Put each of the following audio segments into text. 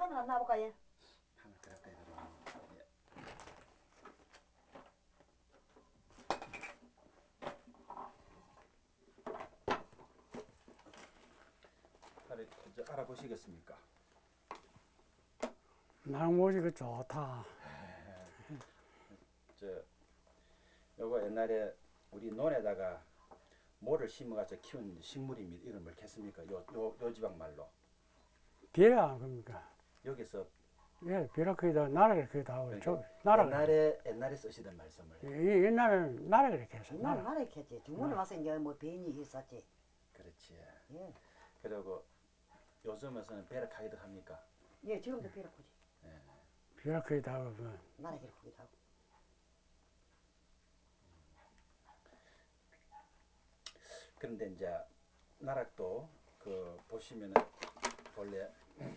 판을 안 놔볼까 얘? 판을 그럴까요 그러면? 예. 판을 이제 알아보시겠습니까? 낭모지가 좋다. 저 요거 옛날에 우리 논에다가 모를 심어가지고 키운 식물입니다. 이름을 겠습니까? 요 지방 말로. 비라 그럽니까? 여기서 예, 비라 거기다 나라를 거기다 하고 그러니까 나라가 옛날에 쓰시던 말씀을. 옛날에는 나라가 이렇게 했어. 옛날 나라 했지. 중국에 와서 이제 뭐 배인이 있었지. 그렇지. 예. 그리고 요즘에서는 배락하기도 합니까? 예, 지금도 비락하지. 예. 비라 거기다 하고 나라 기록하기도 하고. 그런데 이제 나락도 그 보시면은 본래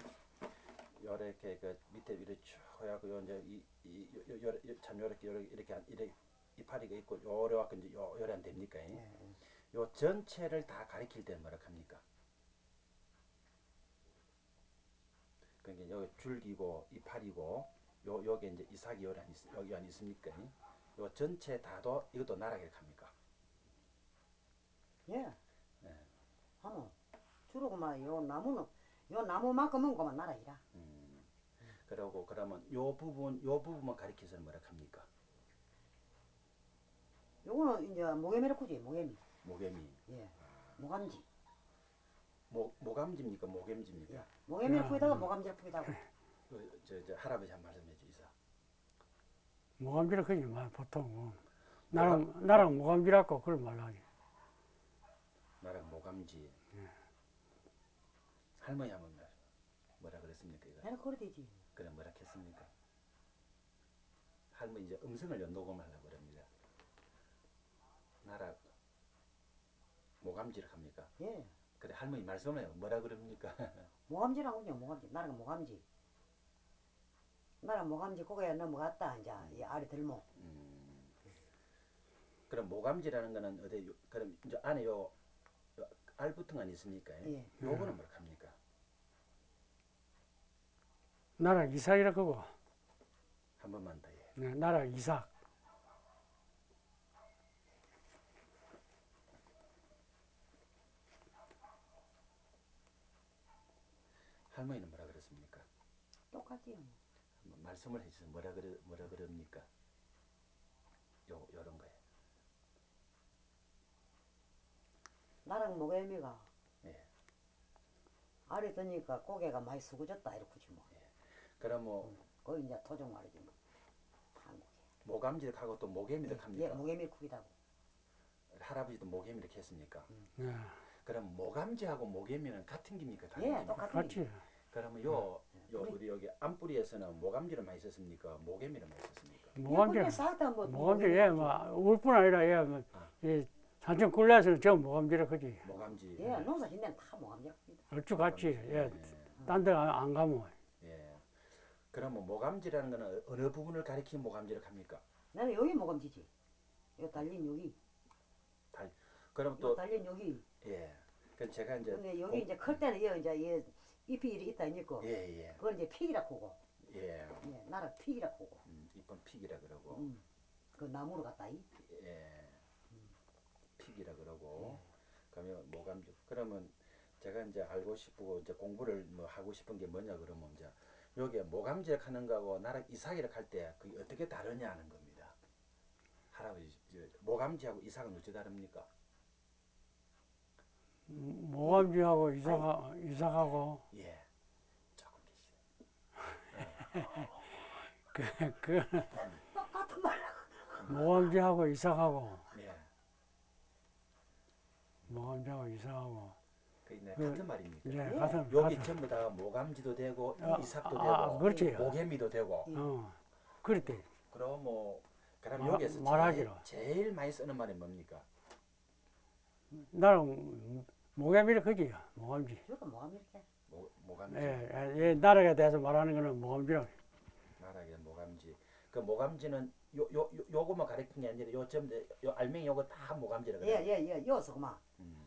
요렇게 그 밑에 이렇게 쭉 해갖고 요 이제 참 이렇게 이파리가 있고 요래갖고 이제 요래 안 됩니까? 예. 요 전체를 다 가리킬 때는 뭐라 합니까? 그러니까 여기 줄기고 이파리고 요게 이제 이삭이 여기 안 있습니까? 요 전체 다도 이것도 나락이라고 합니까? 예. 예. 하모. 주로 그만 요 나무만큼은 그만 나라이라. 그러고 그러면 요 부분만 가리켜서는 뭐라 합니까? 요거는 이제 모개미라고지 모개미. 모개미. 예. 모감지. 모감지입니까? 모겜지입니까? 예. 모개미를 푸기다가 모감지를 푸기다고. 저 할아버지 한 말씀 해주이사. 모감비라 거지 말 보통 나랑 모감비라고 그걸 말하지. 나랑 모감지. 할머니 한번 뭐라 그랬습니까? 이거? 내가 그래 되지. 그래 뭐라 했습니까? 할머니 이제 음성을 녹음하려고 그럽니다. 나랑 모감지를 합니까? 예. 그래 할머니 말씀을 해요. 뭐라 그럽니까? 모감지라고요. 모감지. 나라가 모감지. 나라 모감지 고개에 넘어갔다 이제 이 알이 들모. 그럼 모감지라는 거는 어디 그럼 이제 안에 요 알부통 안 있습니까? 예. 요거는 뭐라 합니까? 나라 이삭이라고 하고 한 번만 더 해. 나라 이삭. 할머니는 뭐라 그랬습니까? 똑같지요. 뭐. 한번 말씀을 해주세요. 뭐라 그럽니까? 요런 거에. 나랑 모개미가 예. 알이 드니까 고개가 많이 숙어졌다 이렇게지 뭐. 그럼 뭐 거기 이제 토종 말이지 뭐. 한국에. 모감지하고 또 모개미도 예, 합니까? 모개미 크기다고. 할아버지도 모개미 이렇게 했습니까? 예, 그럼 모감지하고 모개미는 같은 겁니까? 다른 예, 겁니까? 똑같은 같지. 그러면 뿌리. 우리 여기 안뿌리에서는 모감지를 많이 썼습니까? 모개미를 많이 썼습니까? 모감비 싹다 뭐 모감비 울뿐 아니라 이 산천 굴레에서는 저 모감비라 그지. 모감지. 예, 농사 짓는 다 모감지라 크기다. 얼추 같지. 예, 예. 딴 데 안 가면 예. 그러면 모감지라는 거는 어느 부분을 가리키는 모감지를 합니까? 나는 여기 모감지지. 요 달린 여기. 그럼 요 또 달린 여기. 예. 그 제가 이제 근데 여기 이제 클 때는 이제 잎이 이렇게 있다 있고. 예. 그걸 이제 픽이라 크고. 예. 예, 나라 픽이라 크고. 이쁜 픽이라 그러고. 그 나무로 갖다 이. 예. 픽이라 그러고. 그러면 모감지. 그러면 제가 이제 알고 싶고 이제 공부를 뭐 하고 싶은 게 뭐냐 그러면 이제 여기에 모감지를 하는 거하고 나라 이삭이라 할 때 그게 어떻게 다르냐는 겁니다. 할아버지 모감지하고 이삭은 어찌 다릅니까? 모감비하고 이삭하고 예. 조금 계시네. 그 똑같은 말. 모감비하고 이삭하고 예. 모감비하고 이삭하고 같은 말입니까? 예, 예. 같은 여기 전부 다 모감지도 되고 이삭도 되고 그렇지. 모개미도 되고. 그랬대. 그럼 그럼 여기서 말하기로. 제일 많이 쓰는 말이 뭡니까? 나는 모감비라 그지. 모감비. 저도 모감 이렇게. 모감지. 예, 나라에 대해서 말하는 거는 모감비라. 나라의 모감지. 그 모감지는 요거만 가리킨 게 아니라 요 알맹이 요거 다 모감지라 그래요. 예. 여기서 그만.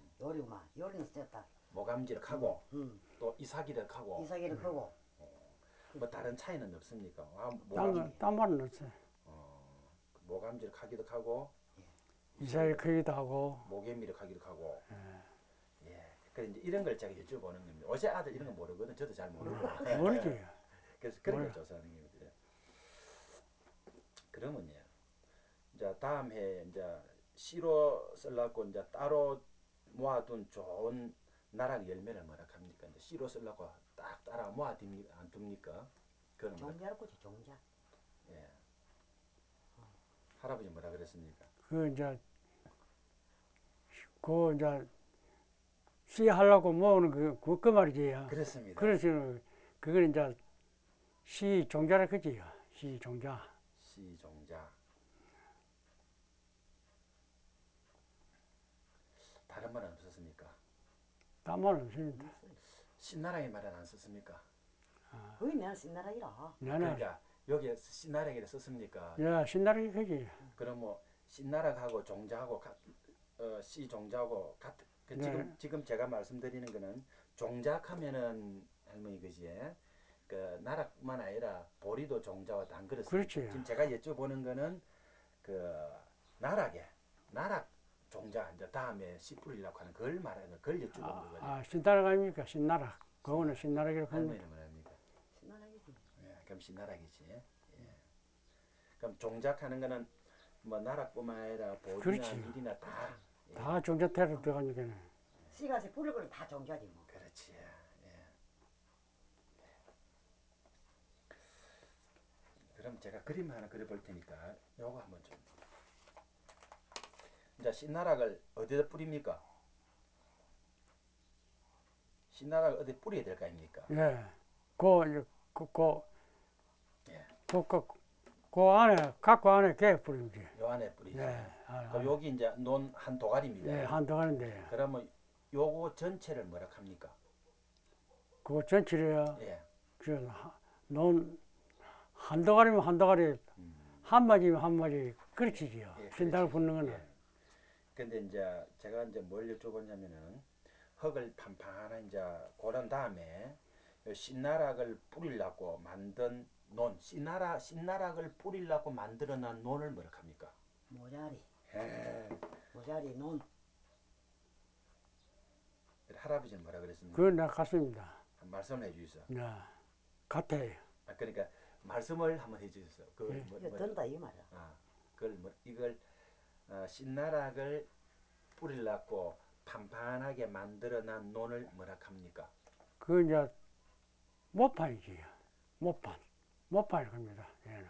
요리구만. 요리는 썼다. 모감지를 하고 또 이삭이를 하고. 이삭이를 크고. 뭐 다른 차이는 없습니까? 딴 말은 없어요. 모감지를 하기도 하고 이사일 크기도 하고. 모개미를 하기도 하고. 예. 그래 이제 이런 걸 제가 여쭤보는 겁니다. 어제 아들 이런 거 모르거든. 저도 잘 모르고. 모르지. 그래서 그런 걸 조사하는 겁니다. 그러면요. 이제 다음 해 이제 씨로 쓸라고 이제 따로 모아둔 좋은 나락 열매를 뭐라 합니까? 이제 씨로 쓸라고 딱 따라 모아둡니까? 안 둡니까? 그건 뭐라? 종자를 꽂지 종자. 예. 할아버지 뭐라 그랬습니까? 이제 씨 하려고 모으는 그 말이지. 그렇습니다. 그래서 그걸 이제 씨 종자라 그지요. 씨 종자. 씨 종자. 다른 말은 없었습니까? 딴 말은 없습니다. 신나라의 말은 안 썼습니까? 거의 내가 신나라기라. 나는, 그러니까 여기에 신나라기를 썼습니까? 야, 신나라 그지. 그럼 뭐 신나락하고 종자하고 씨 종자하고 같은 네. 지금 제가 말씀드리는 거는 종작하면은 할머니 그지? 그 나락뿐만 아니라 보리도 종자와 단 그렇습니다. 그렇지. 지금 제가 여쭤보는 거는 그 나락 종자 이제 다음에 씨 뿌리려고 하는 그걸 말하는 그걸 여쭤본 거거든요. 신나라 아닙니까? 신나라. 그거는 신나라기로 합니다. 할머니는 뭐랍니까? 신나라기지. 예, 그럼 신나락이지. 예. 그럼 종작하는 거는 뭐 나락뿐만 아니라 보리나 그렇지. 밀이나 다. 예. 다 종자태로 들어가니까는. 씨가지 뿌릴 걸 다 종자지 뭐. 그렇지. 예. 그럼 제가 그림 하나 그려볼 테니까 요거 한번 좀. 이제 씨나락을 어디다 뿌립니까? 씨나락을 어디 뿌려야 될 거 아닙니까? 예. 그, 그, 그, 예. 그 안에, 갖고 안에 개 뿌리지. 요 안에 뿌리지. 예. 그럼 여기 이제 논 한 도가리입니다. 예, 한도 가는데. 그러면 요거 전체를 뭐라 합니까? 그거 전체로요. 예. 논, 한도 가리면 한도 가리, 한 마디면 한 마디, 그렇지지요. 예, 신다를 그렇지. 붙는 거는. 예. 근데 이제 제가 이제 뭘 여쭤보냐면은 흙을 판판한 이제 고른 다음에 씨나락을 뿌리려고 만든 논, 씨나락을 뿌리려고 만들어낸 논을 뭐라 합니까? 모자리. 예. 모자리 논. 할아버지는 뭐라 그랬습니까? 그건 내가 같습니다. 말씀을 해주세요. 네. 같아요. 그러니까 말씀을 한번 해주세요. 그 예. 이거 든다 이 말이야. 그걸 이걸 씨나락을 뿌리려고 판판하게 만들어낸 논을 뭐라 합니까? 그 이제 모판이지. 모판. 모판을 합니다. 얘는.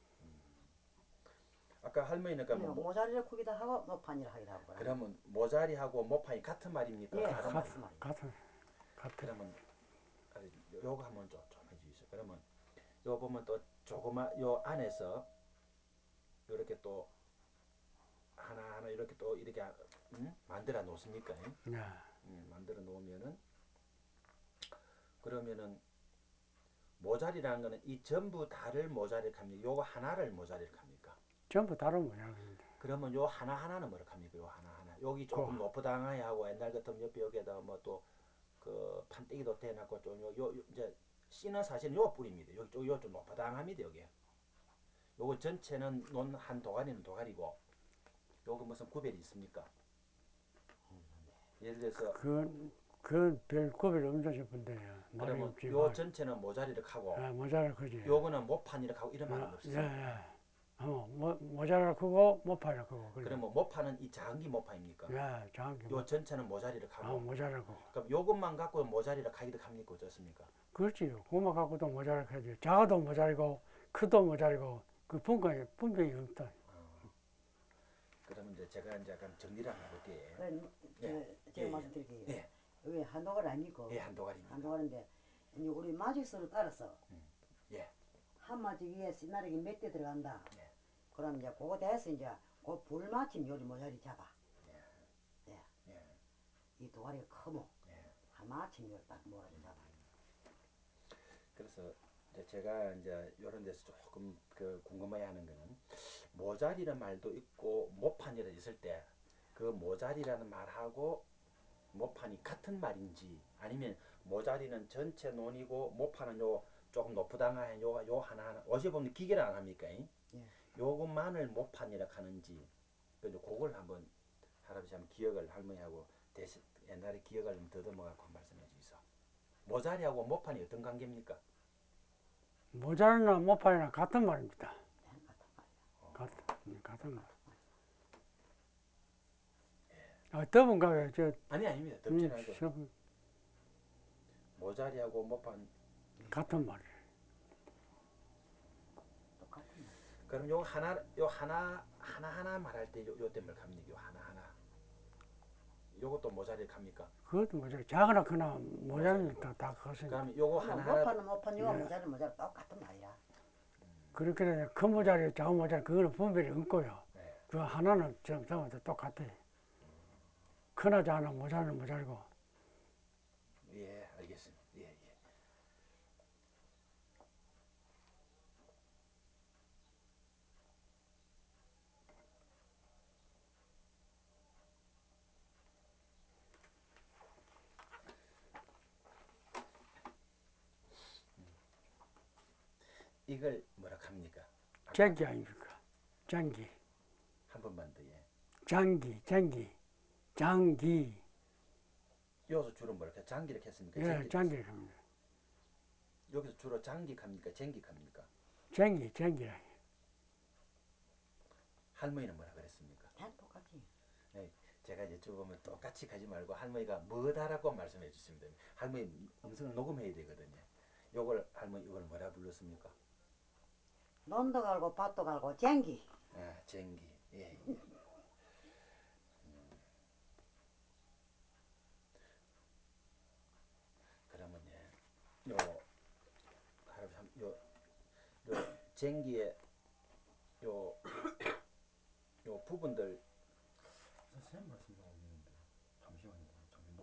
아까 할머니는 그러니까 모자리를 크기도 하고 모판이라 하기도 하고. 그러면 모자리하고 모판이 같은 말입니까? 예, 다른 말? 같은 말이야. 같은. 그러면 요거 한번 좀 해주세요. 그러면 요 보면 또 조그마 요 안에서 이렇게 또 하나 이렇게 또 이렇게 만들어 놓습니까? 네. 만들어 놓으면은 그러면은 모자리라는 거는 이 전부 다를 모자리를 합니까? 요거 하나를 모자리를 합니까? 전부 다른 모양입니다. 그러면 요 하나하나는 뭐라 합니까? 요 하나하나. 여기 조금 높아당하게 하고 옛날 같으면 옆에 여기에다 뭐 또 그 판때기도 대놨고 좀 요 이제 씨는 사실 요 뿌리입니다. 요 좀 높아당합니다. 여기. 요거 전체는 논 한 도가니는 도가리고 요거 무슨 구별이 있습니까? 예를 들어서 그별 구별 없는 싶은데요. 그러면 요 전체는 모자리를 하고 모자를 크지. 요거는 모판이라 하고 이런 말은 없어요. 예. 모자를 크고 모판을 크고. 그러면 모판은 이 장기 모판입니까? 예, 정확히. 요 전체는 모자리를 하고. 모자를 크고. 그럼 요것만 갖고 모자리를 하기도 합니까? 어떻습니까? 그렇지요. 그만 갖고도 모자를 크지. 작아도 모자리고 크도 모자리고 그 분명히 없다. 그러면 이제 제가 이제 약간 정리를 한번 해볼게요. 제가 말씀드릴게요. 예. 여기 한도가리 아니고. 예, 한도가리입니다. 한도가리인데 이제 우리 마직선을 따라서 예. 한 마직 위에 씨나락이 몇 대 들어간다. 예. 그럼 이제 그거 돼서 이제 그 불맞춤 요리 모자리 잡아. 예. 예. 이 도가리가 크면 예. 한 마침 요리 딱 몰아서 잡아. 그래서 이제 제가 이제 이런 데서 조금 그 궁금해하는 거는 모자리라는 말도 있고 모판이라 있을 때 그 모자리라는 말하고 모판이 같은 말인지 아니면 모자리는 전체 논이고 모판은 요 조금 높으당한 요 하나하나 어제 보면 기계를 안 합니까? 예. 요것만을 모판이라 하는지 그래도 그걸 한번 할아버지 한번 기억을 할머니하고 대신 옛날에 기억을 좀 더듬어갖고 말씀해 주이소. 모자리하고 모판이 어떤 관계입니까? 모자르나 모판이나 같은 말입니다. 예, 같은 말이야. 같은 말. 더운가요? 아니 아닙니다. 덥지는 않고 저, 모자리하고 모판 같은 말. 똑같은 말. 그럼 요 하나 말할 때 요 때문에 갑니까? 요 하나 요것도 모자리에 갑니까? 그것도 모자라. 작으나 크나 모자르니까 다 컸으니까. 그럼 요거 그러면 하나 모판은 모판, 이거 예. 모자는 모자 똑같은 말이야. 그렇게 큰 모자리, 작은 모자리 그거는 분별이 없고요. 네. 그 하나는 전부 다 똑같아. 크나 작으나 모자는 모자리고. 예, 알겠습니다. 예, 예. 이걸 뭐라 합니까? 아까 장기 아닙니까? 장기. 한 번만 더 예. 장기. 장기. 여기서 주로 뭐라 해? 장기를 했습니까? 예, 쟁기를 장기. 했습니까? 여기서 주로 장기 합니까? 쟁기 합니까? 장기. 할머니는 뭐라 그랬습니까? 다 똑같지. 네, 제가 여쭤보면 똑같이 가지 말고 할머니가 뭐다라고 말씀해 주시면 됩니다. 할머니 음성을 녹음해야 되거든요. 요걸 할머니 이걸 뭐라 불렀습니까? 논도 갈고 밭도 갈고 쟁기. 아, 쟁기. 예, 예. 그러면 요 할아버지 요 쟁기의 요 부분들 선생님 말씀 좀